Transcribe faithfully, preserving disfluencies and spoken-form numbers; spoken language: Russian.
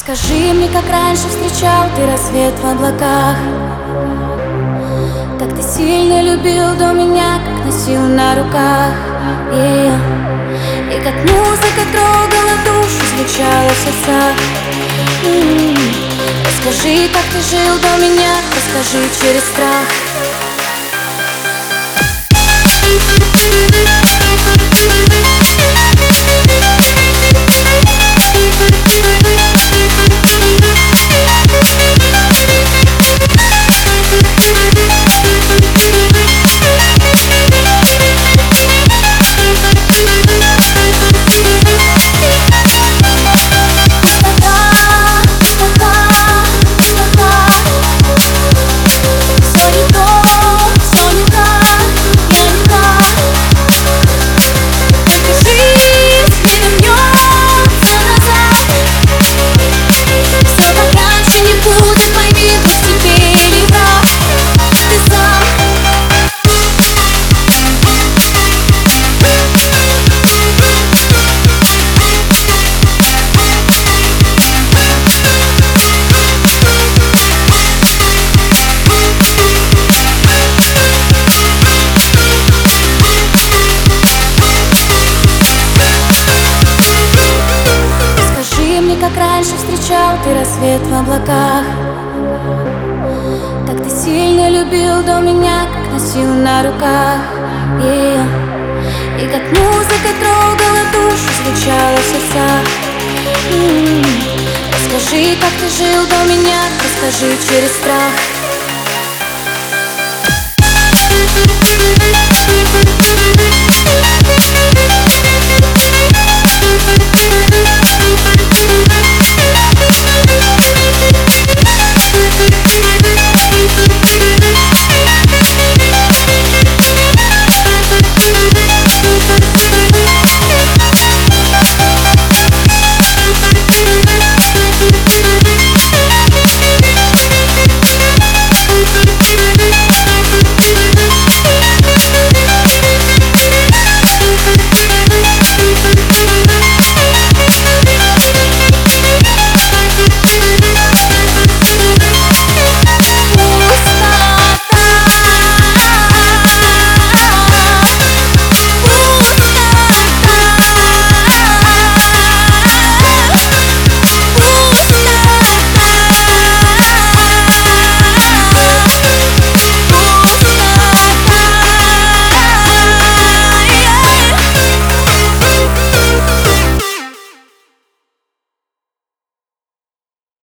Расскажи мне, как раньше встречал ты рассвет в облаках, как ты сильно любил до меня, как носил на руках, yeah. И как музыка трогала душу, звучала в сердцах. м-м-м. Расскажи, как ты жил до меня, расскажи через страх. Как раньше встречал ты рассвет в облаках, как ты сильно любил до меня, как носил на руках, yeah. И как музыка трогала душу, звучала в сердцах. м-м-м. Расскажи, как ты жил до меня, расскажи через страх. We'll be right back.